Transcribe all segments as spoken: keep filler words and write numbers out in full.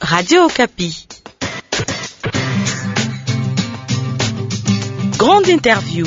Radio Okapi. Grande interview.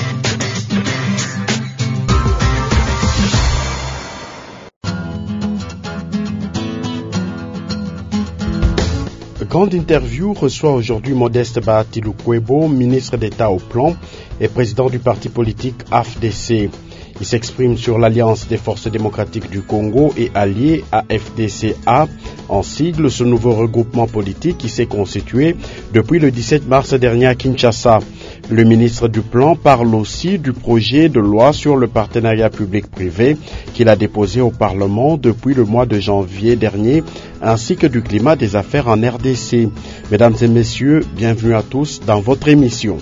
Grande interview reçoit aujourd'hui Modeste Bahati Lukwebo, ministre d'État au Plan et président du parti politique A F D C. Il s'exprime sur l'Alliance des forces démocratiques du Congo et allié A F D C A, en sigle, ce nouveau regroupement politique qui s'est constitué depuis le dix-sept mars dernier à Kinshasa. Le ministre du Plan parle aussi du projet de loi sur le partenariat public-privé qu'il a déposé au Parlement depuis le mois de janvier dernier, ainsi que du climat des affaires en R D C. Mesdames et messieurs, bienvenue à tous dans votre émission.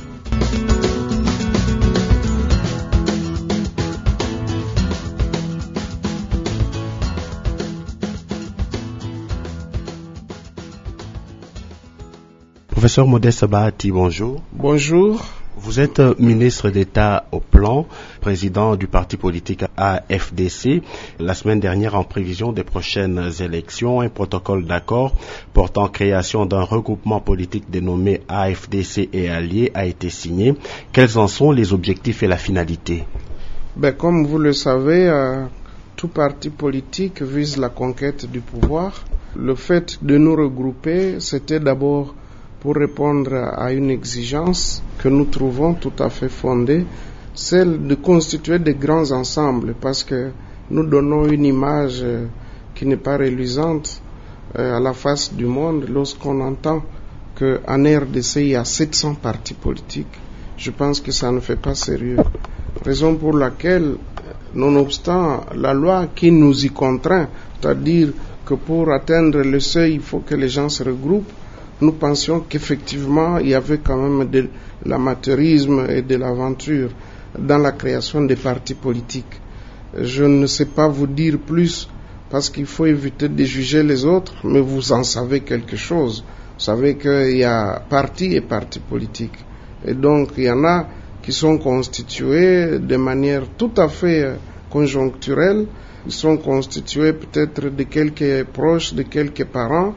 Professeur Modeste Bahati, bonjour. Bonjour. Vous êtes ministre d'État au Plan, président du parti politique A F D C. La semaine dernière, en prévision des prochaines élections, un protocole d'accord portant création d'un regroupement politique dénommé A F D C et alliés a été signé. Quels en sont les objectifs et la finalité? Ben, comme vous le savez, euh, tout parti politique vise la conquête du pouvoir. Le fait de nous regrouper, c'était d'abord pour répondre à une exigence que nous trouvons tout à fait fondée, celle de constituer des grands ensembles, parce que nous donnons une image qui n'est pas reluisante à la face du monde lorsqu'on entend qu'en R D C il y a sept cents partis politiques. Je pense que ça ne fait pas sérieux. Raison pour laquelle, nonobstant la loi qui nous y contraint, c'est-à-dire que pour atteindre le seuil, il faut que les gens se regroupent, nous pensions qu'effectivement, il y avait quand même de l'amateurisme et de l'aventure dans la création des partis politiques. Je ne sais pas vous dire plus parce qu'il faut éviter de juger les autres, mais vous en savez quelque chose. Vous savez qu'il y a partis et partis politiques. Et donc, il y en a qui sont constitués de manière tout à fait conjoncturelle. Ils sont constitués peut-être de quelques proches, de quelques parents,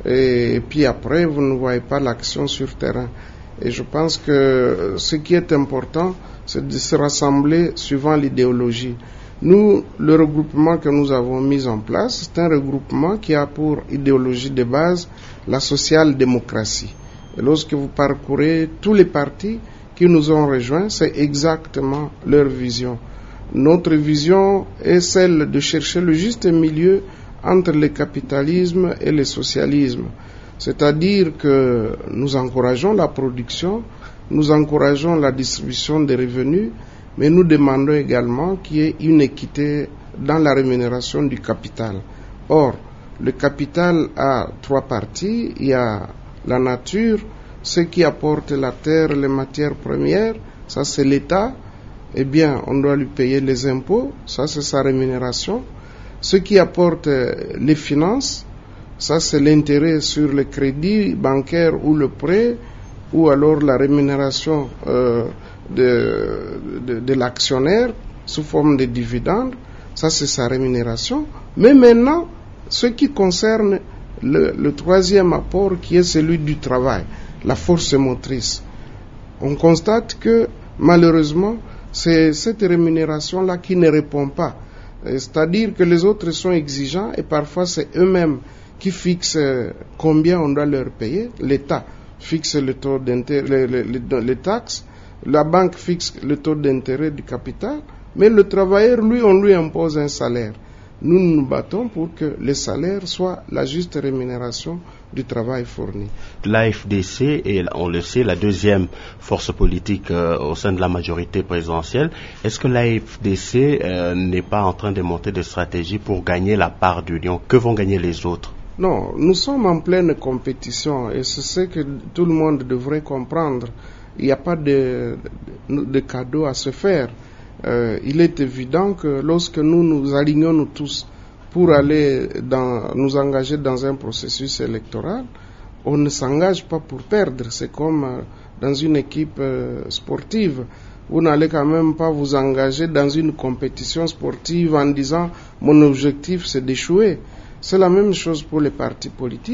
et puis après, vous ne voyez pas l'action sur terrain. Et je pense que ce qui est important, c'est de se rassembler suivant l'idéologie. Nous, le regroupement que nous avons mis en place, c'est un regroupement qui a pour idéologie de base la social-démocratie. Et lorsque vous parcourez tous les partis qui nous ont rejoints, c'est exactement leur vision. Notre vision est celle de chercher le juste milieu entre le capitalisme et le socialisme. C'est-à-dire que nous encourageons la production, nous encourageons la distribution des revenus, mais nous demandons également qu'il y ait une équité dans la rémunération du capital. Or, le capital a trois parties. Il y a la nature, ce qui apporte la terre, les matières premières, ça c'est l'État. Eh bien, on doit lui payer les impôts, ça c'est sa rémunération. Ce qui apporte les finances, ça c'est l'intérêt sur le crédit bancaire ou le prêt, ou alors la rémunération euh, de, de, de l'actionnaire sous forme de dividendes, ça c'est sa rémunération. Mais maintenant, ce qui concerne le, le troisième apport qui est celui du travail, la force motrice, on constate que malheureusement, c'est cette rémunération-là qui ne répond pas. C'est-à-dire que les autres sont exigeants et parfois c'est eux-mêmes qui fixent combien on doit leur payer. L'État fixe le taux d'intérêt, les, les, les taxes, la banque fixe le taux d'intérêt du capital, mais le travailleur, lui, on lui impose un salaire. Nous nous battons pour que le salaire soit la juste rémunération du travail fourni. L'A F D C est, on le sait, la deuxième force politique euh, au sein de la majorité présidentielle. Est-ce que l'A F D C euh, n'est pas en train de monter des stratégies pour gagner la part du lion? Que vont gagner les autres? Non, nous sommes en pleine compétition et c'est ce que tout le monde devrait comprendre. Il n'y a pas de, de, de cadeau à se faire. Euh, il est évident que lorsque nous nous alignons nous tous pour aller dans, nous engager dans un processus électoral, on ne s'engage pas pour perdre. C'est comme euh, dans une équipe euh, sportive. Vous n'allez quand même pas vous engager dans une compétition sportive en disant mon objectif c'est d'échouer. C'est la même chose pour les partis politiques.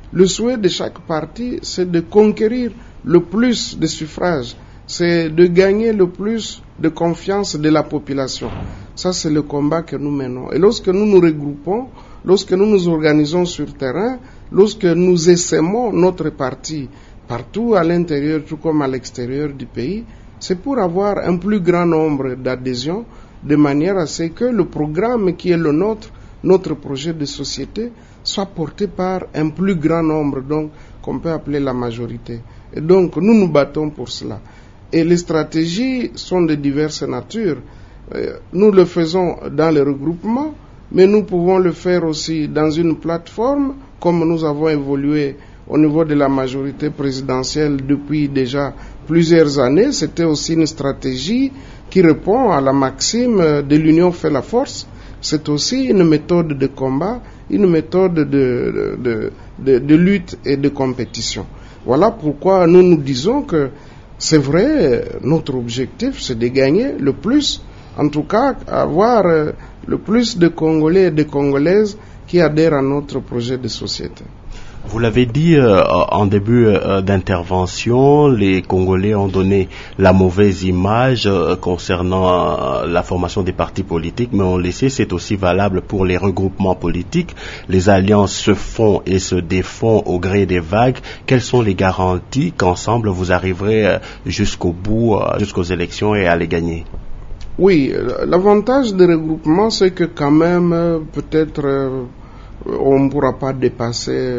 Le souhait de chaque parti, c'est de conquérir le plus de suffrages, c'est de gagner le plus de confiance de la population. Ça, c'est le combat que nous menons. Et lorsque nous nous regroupons, lorsque nous nous organisons sur le terrain, lorsque nous essaimons notre parti partout à l'intérieur, tout comme à l'extérieur du pays, c'est pour avoir un plus grand nombre d'adhésions, de manière à ce que le programme qui est le nôtre, notre projet de société, soit porté par un plus grand nombre, donc qu'on peut appeler la majorité. Et donc, nous nous battons pour cela. Et les stratégies sont de diverses natures. Nous le faisons dans le regroupement, mais nous pouvons le faire aussi dans une plateforme, comme nous avons évolué au niveau de la majorité présidentielle depuis déjà plusieurs années. C'était aussi une stratégie qui répond à la maxime de l'union fait la force. C'est aussi une méthode de combat, une méthode de, de, de, de, de lutte et de compétition. Voilà pourquoi nous nous disons que c'est vrai, notre objectif c'est de gagner le plus, en tout cas avoir le plus de Congolais et de Congolaises qui adhèrent à notre projet de société. Vous l'avez dit euh, en début euh, d'intervention, les Congolais ont donné la mauvaise image euh, concernant euh, la formation des partis politiques, mais on le sait, c'est aussi valable pour les regroupements politiques. Les alliances se font et se défont au gré des vagues. Quelles sont les garanties qu'ensemble vous arriverez euh, jusqu'au bout, euh, jusqu'aux élections et à les gagner? Oui, l'avantage des regroupements, c'est que quand même, euh, peut-être... Euh, on ne pourra pas dépasser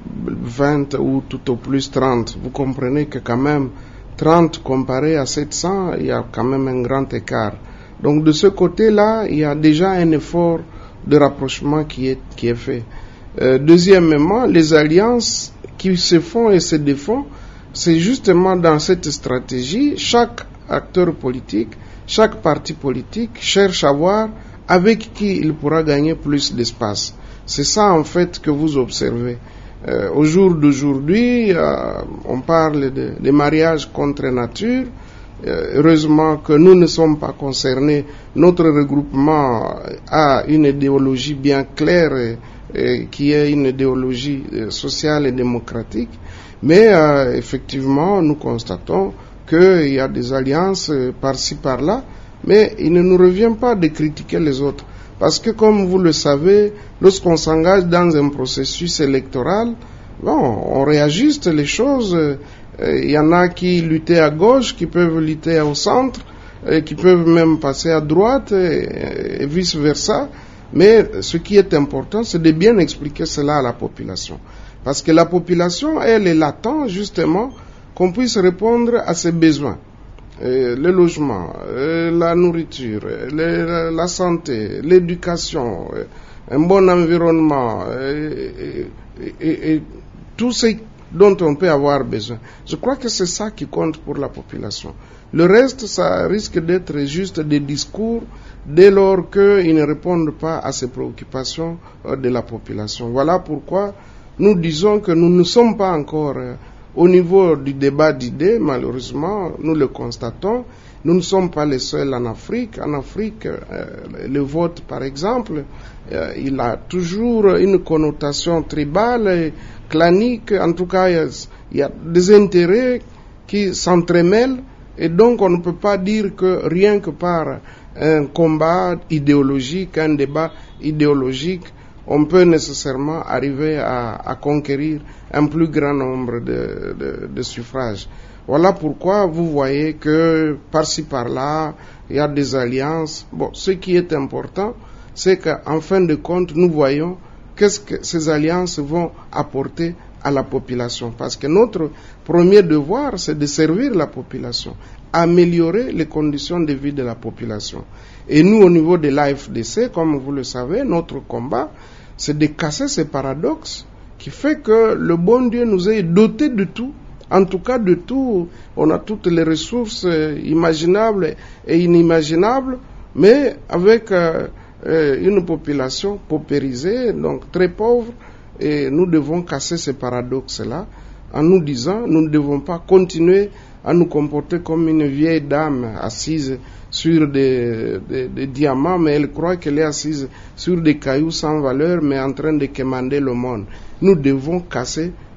vingt ou tout au plus trente. Vous comprenez que quand même trente comparé à sept cents, il y a quand même un grand écart. Donc de ce côté-là, il y a déjà un effort de rapprochement qui est, qui est fait. Euh, deuxièmement, les alliances qui se font et se défont, c'est justement dans cette stratégie, chaque acteur politique, chaque parti politique cherche à voir avec qui il pourra gagner plus d'espace. C'est ça en fait que vous observez. Euh, au jour d'aujourd'hui, euh, on parle de, de mariage contre nature. Euh, heureusement que nous ne sommes pas concernés. Notre regroupement a une idéologie bien claire et, et qui est une idéologie sociale et démocratique. Mais euh, effectivement, nous constatons qu'il y a des alliances par-ci par-là, mais il ne nous revient pas de critiquer les autres. Parce que, comme vous le savez, lorsqu'on s'engage dans un processus électoral, bon, on réajuste les choses. Il y en a qui luttent à gauche, qui peuvent lutter au centre, et qui peuvent même passer à droite, et, et vice-versa. Mais ce qui est important, c'est de bien expliquer cela à la population. Parce que la population, elle, elle attend justement qu'on puisse répondre à ses besoins. Euh, le logement, euh, la nourriture, euh, la santé, l'éducation, euh, un bon environnement, euh, et, et, et tout ce dont on peut avoir besoin. Je crois que c'est ça qui compte pour la population. Le reste, ça risque d'être juste des discours dès lors qu'ils ne répondent pas à ces préoccupations euh, de la population. Voilà pourquoi nous disons que nous ne sommes pas encore... Euh, Au niveau du débat d'idées, malheureusement, nous le constatons, nous ne sommes pas les seuls en Afrique. En Afrique, euh, le vote, par exemple, euh, il a toujours une connotation tribale et clanique. En tout cas, il y a, il y a des intérêts qui s'entremêlent et donc on ne peut pas dire que rien que par un combat idéologique, un débat idéologique, on peut nécessairement arriver à, à conquérir un plus grand nombre de, de, de suffrages. Voilà pourquoi vous voyez que par-ci par-là, il y a des alliances. Bon, ce qui est important, c'est qu'en fin de compte, nous voyons qu'est-ce que ces alliances vont apporter à la population. Parce que notre premier devoir, c'est de servir la population, améliorer les conditions de vie de la population. Et nous, au niveau de l'A F D C, comme vous le savez, notre combat, c'est de casser ce paradoxe qui fait que le bon Dieu nous ait dotés de tout, en tout cas de tout. On a toutes les ressources imaginables et inimaginables, mais avec euh, une population paupérisée, donc très pauvre, et nous devons casser ce paradoxe-là en nous disant, nous ne devons pas continuer à nous comporter comme une vieille dame assise sur des, des, des diamants, mais elle croit qu'elle est assise sur des cailloux sans valeur, mais en train de quémander le monde. Nous devons casser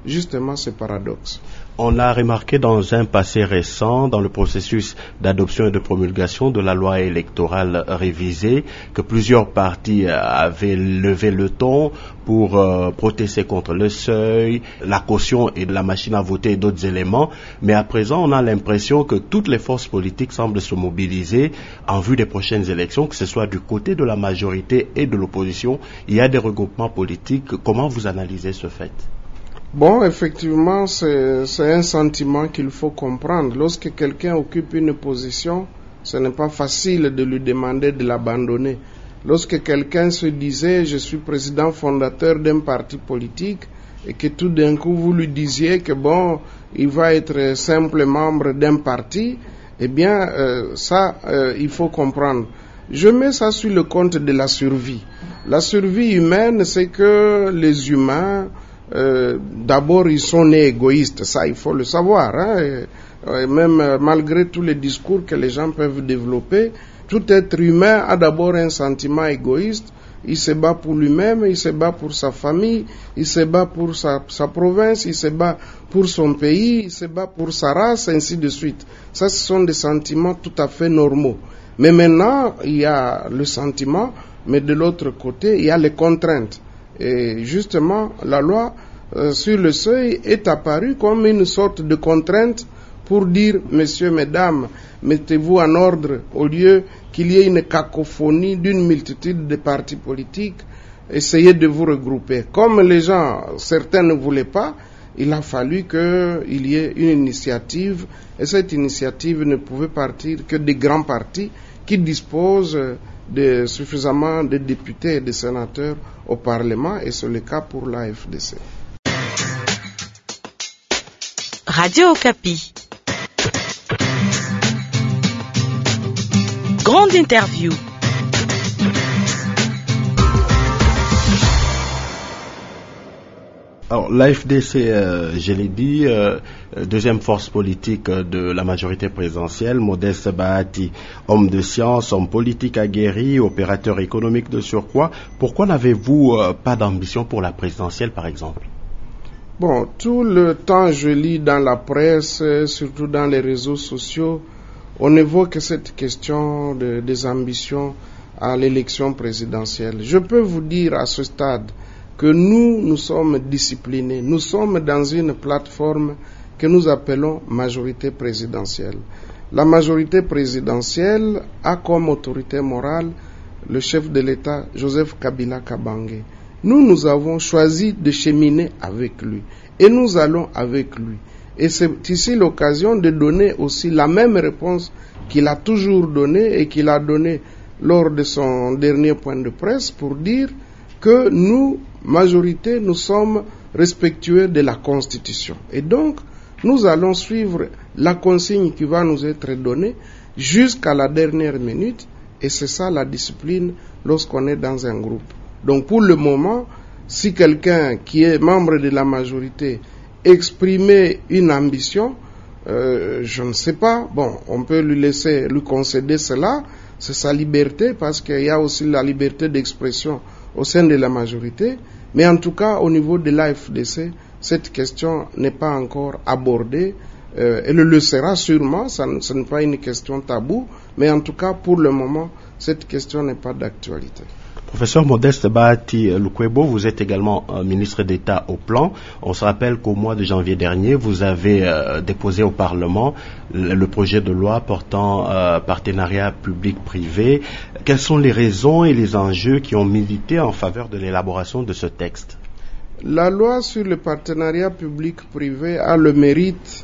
justement ce paradoxe. On a remarqué dans un passé récent, dans le processus d'adoption et de promulgation de la loi électorale révisée, que plusieurs partis avaient levé le ton pour euh, protester contre le seuil, la caution et la machine à voter et d'autres éléments. Mais à présent, on a l'impression que toutes les forces politiques semblent se mobiliser en vue des prochaines élections, que ce soit du côté de la majorité et de l'opposition. Il y a des regroupements politiques. Comment vous analysez ce fait ? Bon, effectivement, c'est, c'est un sentiment qu'il faut comprendre. Lorsque quelqu'un occupe une position, ce n'est pas facile de lui demander de l'abandonner. Lorsque quelqu'un se disait « je suis président fondateur d'un parti politique » et que tout d'un coup vous lui disiez que bon, il va être simple membre d'un parti, eh bien, euh, ça, euh, il faut comprendre. Je mets ça sur le compte de la survie. La survie humaine, c'est que les humains... Euh, d'abord ils sont nés égoïstes, ça il faut le savoir, hein, et, et même euh, malgré tous les discours que les gens peuvent développer, tout être humain a d'abord un sentiment égoïste. Il se bat pour lui-même, il se bat pour sa famille, il se bat pour sa, sa province, il se bat pour son pays, il se bat pour sa race, ainsi de suite. Ça, ce sont des sentiments tout à fait normaux. Mais maintenant, il y a le sentiment, mais de l'autre côté, il y a les contraintes. Et justement, la loi euh, sur le seuil est apparue comme une sorte de contrainte pour dire, messieurs, mesdames, mettez-vous en ordre au lieu qu'il y ait une cacophonie d'une multitude de partis politiques, essayez de vous regrouper. Comme les gens, certains ne voulaient pas, il a fallu qu'il y ait une initiative, et cette initiative ne pouvait partir que des grands partis qui disposent de suffisamment de députés et de sénateurs au Parlement, et c'est le cas pour l'A F D C. Radio Okapi. Grande interview. Alors, l'A F D C, euh, je l'ai dit, euh, deuxième force politique de la majorité présidentielle, Modeste Bahati, homme de science, homme politique aguerri, opérateur économique de surcroît. Pourquoi n'avez-vous euh, pas d'ambition pour la présidentielle, par exemple ? Bon, tout le temps je lis dans la presse, surtout dans les réseaux sociaux, on évoque cette question de, des ambitions à l'élection présidentielle. Je peux vous dire à ce stade que nous, nous sommes disciplinés. Nous sommes dans une plateforme que nous appelons majorité présidentielle. La majorité présidentielle a comme autorité morale le chef de l'État, Joseph Kabila Kabange. Nous, nous avons choisi de cheminer avec lui. Et nous allons avec lui. Et c'est ici l'occasion de donner aussi la même réponse qu'il a toujours donnée et qu'il a donnée lors de son dernier point de presse pour dire que nous, majorité, nous sommes respectueux de la Constitution. Et donc, nous allons suivre la consigne qui va nous être donnée jusqu'à la dernière minute. Et c'est ça la discipline lorsqu'on est dans un groupe. Donc, pour le moment, si quelqu'un qui est membre de la majorité exprimait une ambition, euh, je ne sais pas, bon, on peut lui laisser, lui concéder cela, c'est sa liberté, parce qu'il y a aussi la liberté d'expression au sein de la majorité, mais en tout cas au niveau de l'A F D C, cette question n'est pas encore abordée, euh, elle le sera sûrement, ça, ce n'est pas une question taboue, mais en tout cas pour le moment, cette question n'est pas d'actualité. Professeur Modeste Bahati Lukwebo, vous êtes également euh, ministre d'État au plan. On se rappelle qu'au mois de janvier dernier, vous avez euh, déposé au Parlement le, le projet de loi portant euh, partenariat public-privé. Quelles sont les raisons et les enjeux qui ont milité en faveur de l'élaboration de ce texte ? La loi sur le partenariat public-privé a le mérite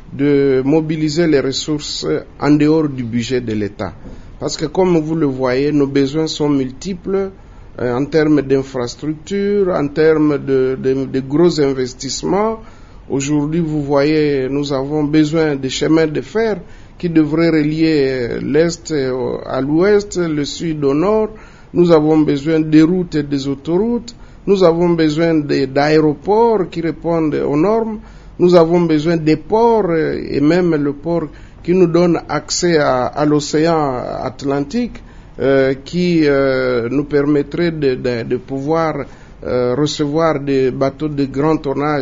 de mobiliser les ressources en dehors du budget de l'État. Parce que comme vous le voyez, nos besoins sont multiples euh, en termes d'infrastructures, en termes de, de, de gros investissements. Aujourd'hui, vous voyez, nous avons besoin de chemins de fer qui devraient relier l'Est à l'Ouest, le Sud au Nord. Nous avons besoin des routes et des autoroutes. Nous avons besoin de, d'aéroports qui répondent aux normes. Nous avons besoin des ports et même le port qui nous donne accès à, à l'océan Atlantique, euh, qui euh, nous permettrait de, de, de pouvoir euh, recevoir des bateaux de grand tonnage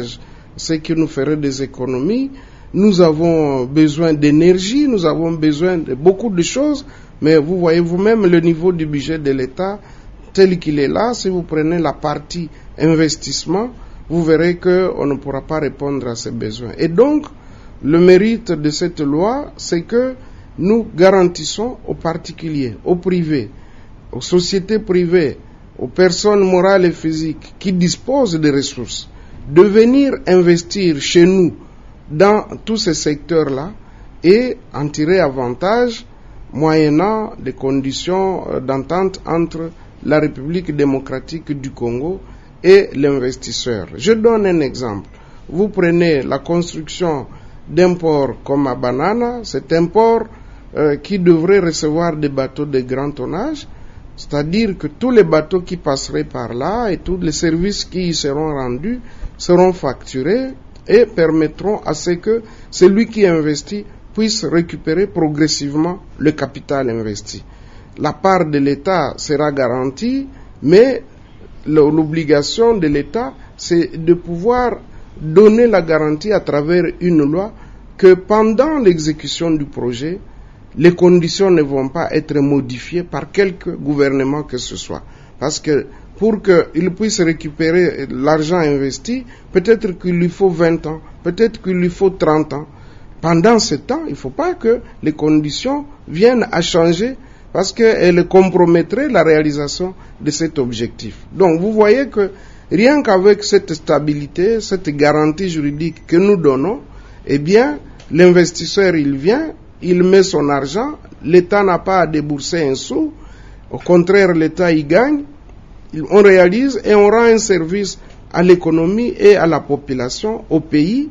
ce qui nous ferait des économies. Nous avons besoin d'énergie, nous avons besoin de beaucoup de choses, mais vous voyez vous-même le niveau du budget de l'État tel qu'il est là. Si vous prenez la partie investissement, vous verrez qu'on ne pourra pas répondre à ces besoins. Et donc, le mérite de cette loi, c'est que nous garantissons aux particuliers, aux privés, aux sociétés privées, aux personnes morales et physiques qui disposent des ressources, de venir investir chez nous dans tous ces secteurs-là et en tirer avantage moyennant des conditions d'entente entre la République démocratique du Congo et l'investisseur. Je donne un exemple. Vous prenez la construction d'un port comme à Banana, c'est un port euh, qui devrait recevoir des bateaux de grand tonnage, c'est-à-dire que tous les bateaux qui passeraient par là et tous les services qui y seront rendus seront facturés et permettront à ce que celui qui investit puisse récupérer progressivement le capital investi. La part de l'État sera garantie, mais l'obligation de l'État, c'est de pouvoir donner la garantie à travers une loi que pendant l'exécution du projet, les conditions ne vont pas être modifiées par quelque gouvernement que ce soit. Parce que pour qu'il puisse récupérer l'argent investi, peut-être qu'il lui faut vingt ans, peut-être qu'il lui faut trente ans. Pendant ce temps, il ne faut pas que les conditions viennent à changer parce qu'elles compromettraient la réalisation de cet objectif. Donc vous voyez que rien qu'avec cette stabilité, cette garantie juridique que nous donnons, eh bien, l'investisseur, il vient, il met son argent, l'État n'a pas à débourser un sou, au contraire, l'État y gagne, on réalise et on rend un service à l'économie et à la population, au pays,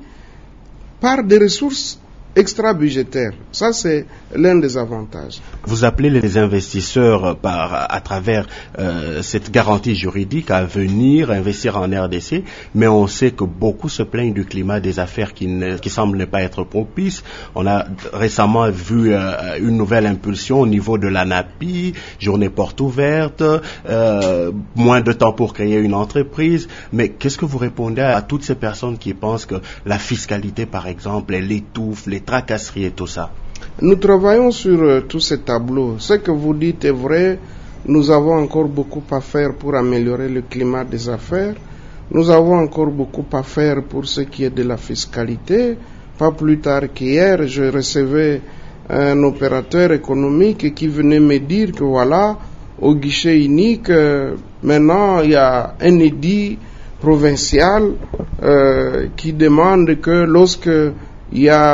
par des ressources extra-budgétaires. Ça, c'est l'un des avantages. Vous appelez les investisseurs par, à travers euh, cette garantie juridique à venir investir en R D C, mais on sait que beaucoup se plaignent du climat des affaires qui, ne, qui semble ne pas être propice. On a récemment vu euh, une nouvelle impulsion au niveau de l'ANAPI, journée porte ouverte, euh, moins de temps pour créer une entreprise. Mais qu'est-ce que vous répondez à, à toutes ces personnes qui pensent que la fiscalité, par exemple, elle étouffe, les tracasseries et tout ça? Nous travaillons sur euh, tous ces tableaux. Ce que vous dites est vrai. Nous avons encore beaucoup à faire pour améliorer le climat des affaires. Nous avons encore beaucoup à faire pour ce qui est de la fiscalité. Pas plus tard qu'hier, je recevais un opérateur économique qui venait me dire que voilà, au guichet unique, euh, maintenant il y a un édit provincial euh, qui demande que lorsque il y a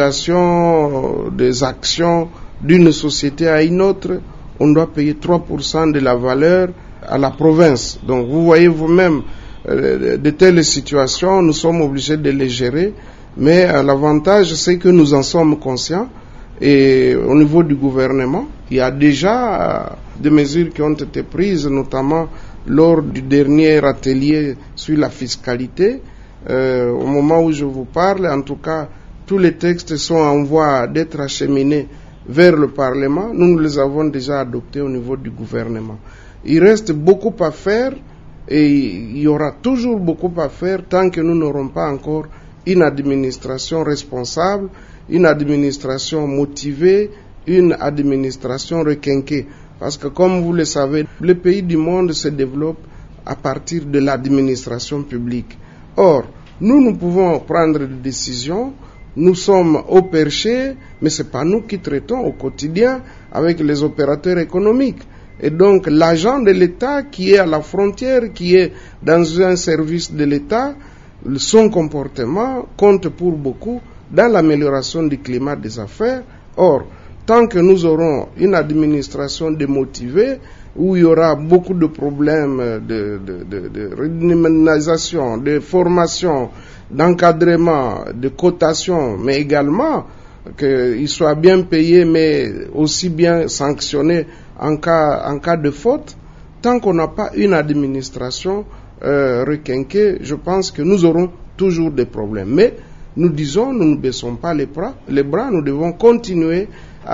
mutation des actions d'une société à une autre, on doit payer trois pour cent de la valeur à la province. Donc vous voyez vous-même euh, de telles situations, nous sommes obligés de les gérer, mais euh, l'avantage c'est que nous en sommes conscients et au niveau du gouvernement, il y a déjà euh, des mesures qui ont été prises, notamment lors du dernier atelier sur la fiscalité. Euh, au moment où je vous parle, en tout cas, tous les textes sont en voie d'être acheminés vers le Parlement. Nous, nous les avons déjà adoptés au niveau du gouvernement. Il reste beaucoup à faire et il y aura toujours beaucoup à faire tant que nous n'aurons pas encore une administration responsable, une administration motivée, une administration requinquée. Parce que comme vous le savez, les pays du monde se développent à partir de l'administration publique. Or, nous, nous pouvons prendre des décisions. Nous sommes au perché, mais ce n'est pas nous qui traitons au quotidien avec les opérateurs économiques. Et donc, l'agent de l'État qui est à la frontière, qui est dans un service de l'État, son comportement compte pour beaucoup dans l'amélioration du climat des affaires. Or, tant que nous aurons une administration démotivée, où il y aura beaucoup de problèmes de, de, de, de redynamisation, de formation, d'encadrement, de cotation, mais également qu'ils soient bien payés, mais aussi bien sanctionnés en cas, en cas de faute, tant qu'on n'a pas une administration euh, requinquée, je pense que nous aurons toujours des problèmes. Mais nous disons, nous ne baissons pas les bras, les bras, nous devons continuer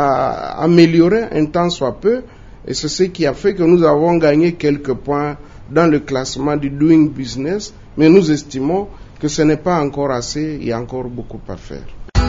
à améliorer un tant soit peu. Et c'est ce qui a fait que nous avons gagné quelques points dans le classement du Doing Business, mais nous estimons que ce n'est pas encore assez, il y a encore beaucoup à faire.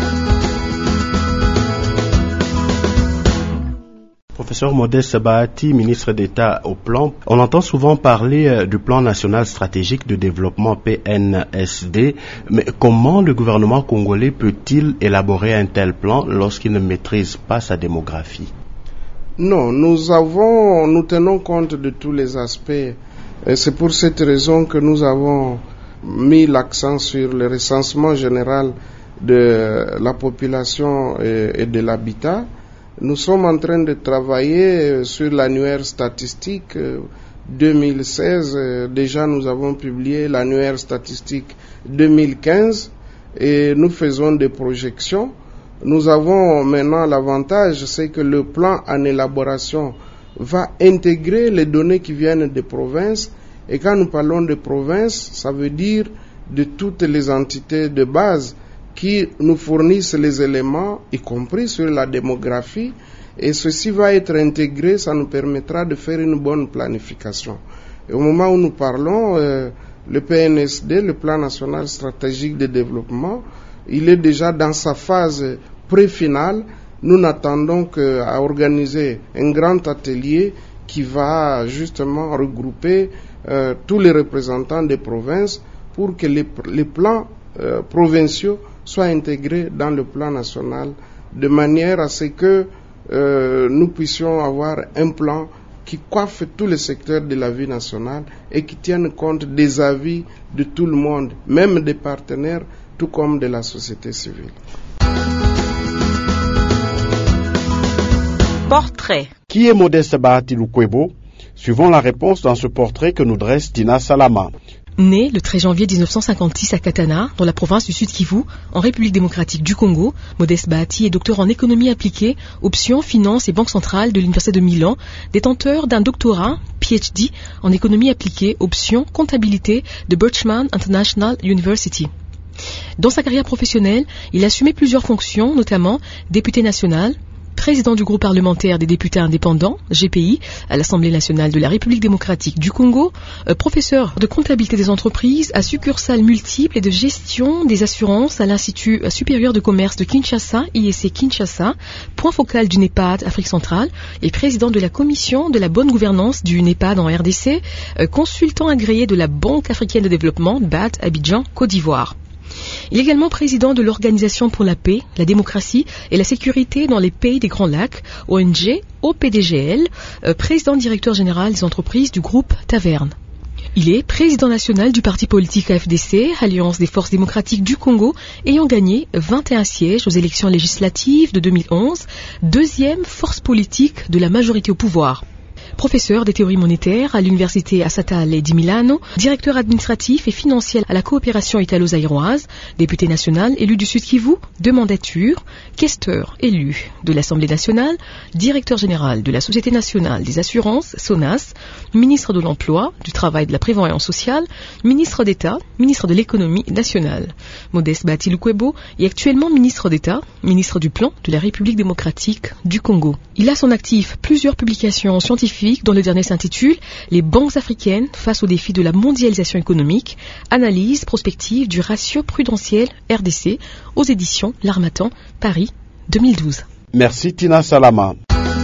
Professeur Modeste Bahati, ministre d'État au plan, on entend souvent parler du plan national stratégique de développement P N S D, mais comment le gouvernement congolais peut-il élaborer un tel plan lorsqu'il ne maîtrise pas sa démographie? Non, nous avons, nous tenons compte de tous les aspects, et c'est pour cette raison que nous avons mis l'accent sur le recensement général de la population et de l'habitat. Nous sommes en train de travailler sur l'annuaire statistique deux mille seize. Déjà, nous avons publié l'annuaire statistique deux mille quinze et nous faisons des projections. Nous avons maintenant l'avantage, c'est que le plan en élaboration va intégrer les données qui viennent des provinces. Et quand nous parlons de provinces, ça veut dire de toutes les entités de base qui nous fournissent les éléments, y compris sur la démographie, et ceci va être intégré, ça nous permettra de faire une bonne planification. Et au moment où nous parlons, euh, le P N S D, le Plan national stratégique de développement, il est déjà dans sa phase pré-finale. Nous n'attendons qu'à organiser un grand atelier qui va justement regrouper euh, tous les représentants des provinces pour que les, les plans euh, provinciaux soient intégrés dans le plan national de manière à ce que euh, nous puissions avoir un plan qui coiffe tous les secteurs de la vie nationale et qui tienne compte des avis de tout le monde, même des partenaires, tout comme de la société civile. Portrait. Qui est Modeste Bahati Lukwebo? Suivons la réponse dans ce portrait que nous dresse Tina Salama. Né le treize janvier dix-neuf cent cinquante-six à Katana, dans la province du Sud Kivu, en République démocratique du Congo, Modeste Bahati est docteur en économie appliquée, option finance et banque centrale de l'Université de Milan, détenteur d'un doctorat, P H D, en économie appliquée, option comptabilité de Birchman International University. Dans sa carrière professionnelle, il a assumé plusieurs fonctions, notamment député national, président du groupe parlementaire des députés indépendants, G P I, à l'Assemblée nationale de la République démocratique du Congo, euh, professeur de comptabilité des entreprises à succursales multiples et de gestion des assurances à l'Institut supérieur de commerce de Kinshasa, I S C Kinshasa, point focal du NEPAD Afrique centrale, et président de la commission de la bonne gouvernance du NEPAD en R D C, euh, consultant agréé de la Banque africaine de développement, B A D, Abidjan, Côte d'Ivoire. Il est également président de l'Organisation pour la paix, la démocratie et la sécurité dans les pays des Grands Lacs, O N G, O P D G L, euh, président directeur général des entreprises du groupe Taverne. Il est président national du parti politique A F D C, Alliance des forces démocratiques du Congo, ayant gagné vingt et un sièges aux élections législatives de deux mille onze, deuxième force politique de la majorité au pouvoir. Professeur des théories monétaires à l'université Statale di Milano, directeur administratif et financier à la coopération italo-zaïroise, député national élu du Sud Kivu, de mandature, questeur élu de l'Assemblée nationale, directeur général de la Société nationale des assurances, SONAS, ministre de l'Emploi, du Travail et de la Prévoyance sociale, ministre d'État, ministre de l'Économie nationale. Modeste Bahati Lukwebo est actuellement ministre d'État, ministre du Plan de la République démocratique du Congo. Il a son actif plusieurs publications scientifiques dont le dernier s'intitule « Les banques africaines face aux défis de la mondialisation économique, analyse prospective du ratio prudentiel R D C » aux éditions L'Harmattan, Paris, deux mille douze. Merci Tina Salama.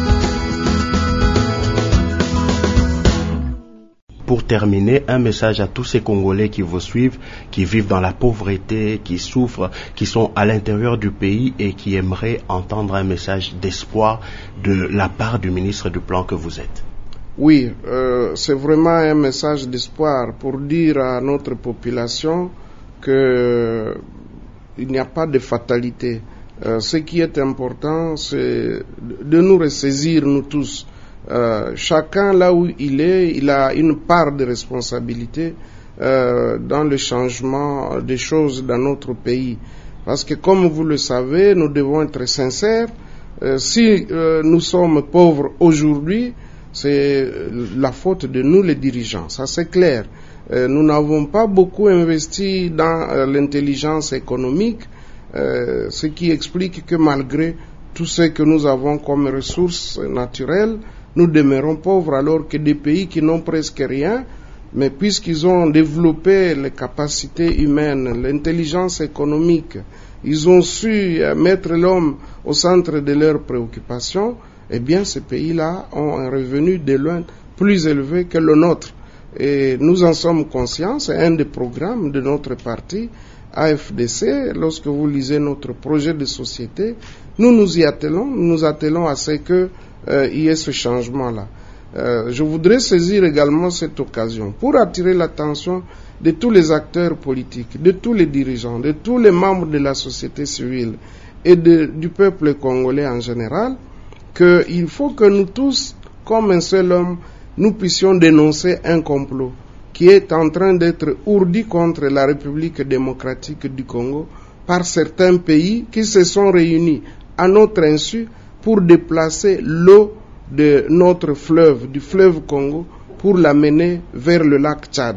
Pour terminer, un message à tous ces Congolais qui vous suivent, qui vivent dans la pauvreté, qui souffrent, qui sont à l'intérieur du pays et qui aimeraient entendre un message d'espoir de la part du ministre du Plan que vous êtes. Oui, euh, c'est vraiment un message d'espoir pour dire à notre population que il n'y a pas de fatalité. Euh, ce qui est important, c'est de nous ressaisir, nous tous. Euh, chacun là où il est, il a une part de responsabilité euh, dans le changement des choses dans notre pays. Parce que comme vous le savez, nous devons être sincères. Euh, si euh, nous sommes pauvres aujourd'hui, c'est la faute de nous les dirigeants, ça c'est clair. Euh, nous n'avons pas beaucoup investi dans euh, l'intelligence économique, euh, ce qui explique que malgré tout ce que nous avons comme ressources naturelles, nous demeurons pauvres alors que des pays qui n'ont presque rien Mais puisqu'ils ont développé les capacités humaines, l'intelligence économique, ils ont su mettre l'homme au centre de leurs préoccupations, eh bien ces pays-là ont un revenu de loin plus élevé que le nôtre. Et nous en sommes conscients, c'est un des programmes de notre parti, A F D C. Lorsque vous lisez notre projet de société, nous nous y attelons, nous nous attelons à ce qu'il euh, y ait ce changement-là. Euh, je voudrais saisir également cette occasion pour attirer l'attention de tous les acteurs politiques, de tous les dirigeants, de tous les membres de la société civile et de, du peuple congolais en général, qu'il faut que nous tous, comme un seul homme, nous puissions dénoncer un complot qui est en train d'être ourdi contre la République démocratique du Congo par certains pays qui se sont réunis à notre insu pour déplacer l'eau de notre fleuve, du fleuve Congo, pour l'amener vers le lac Tchad.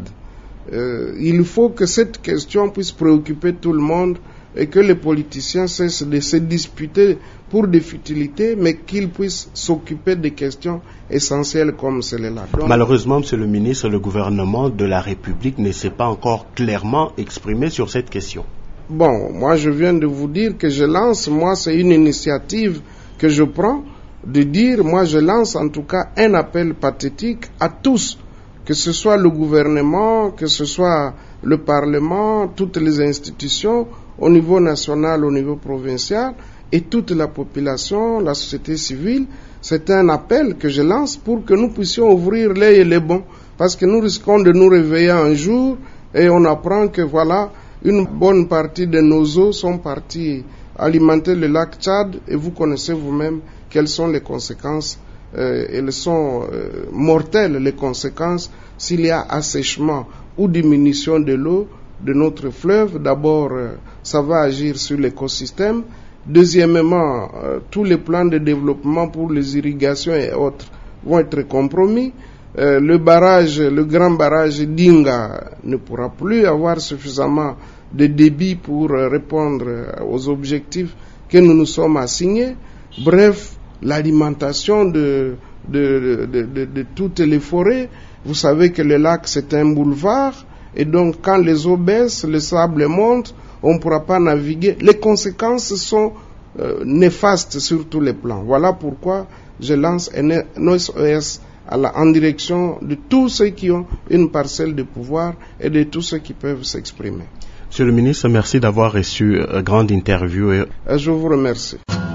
Euh, il faut que cette question puisse préoccuper tout le monde et que les politiciens cessent de se disputer pour des futilités, mais qu'ils puissent s'occuper des questions essentielles comme celle-là. Donc, malheureusement, Monsieur le ministre, le gouvernement de la République ne s'est pas encore clairement exprimé sur cette question. Bon, moi je viens de vous dire que je lance, moi c'est une initiative que je prends, de dire, moi je lance en tout cas un appel pathétique à tous, que ce soit le gouvernement, que ce soit le Parlement, toutes les institutions, au niveau national, au niveau provincial, et toute la population, la société civile. C'est un appel que je lance pour que nous puissions ouvrir l'œil et les bons, parce que nous risquons de nous réveiller un jour et on apprend que voilà, une bonne partie de nos eaux sont parties alimenter le lac Tchad, et vous connaissez vous-même quelles sont les conséquences. Euh, elles sont euh, mortelles, les conséquences, s'il y a assèchement ou diminution de l'eau de notre fleuve. D'abord, euh, ça va agir sur l'écosystème. Deuxièmement, euh, tous les plans de développement pour les irrigations et autres vont être compromis. Euh, le barrage, le grand barrage d'Inga ne pourra plus avoir suffisamment de débit pour euh, répondre aux objectifs que nous nous sommes assignés. Bref, l'alimentation de, de, de, de, de toutes les forêts. Vous savez que le lac, c'est un boulevard, et donc quand les eaux baissent, le sable monte, on ne pourra pas naviguer. Les conséquences sont euh, néfastes sur tous les plans. Voilà pourquoi je lance un S O S à la, en direction de tous ceux qui ont une parcelle de pouvoir et de tous ceux qui peuvent s'exprimer. Monsieur le ministre, merci d'avoir reçu une grande interview. Et... Je vous remercie.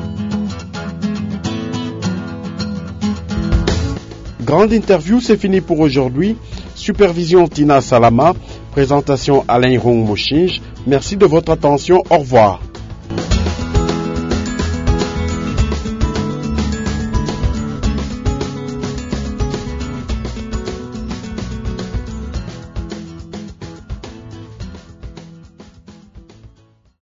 Grande interview, c'est fini pour aujourd'hui. Supervision Tina Salama, présentation Alain Rong Mochinge. Merci de votre attention. Au revoir.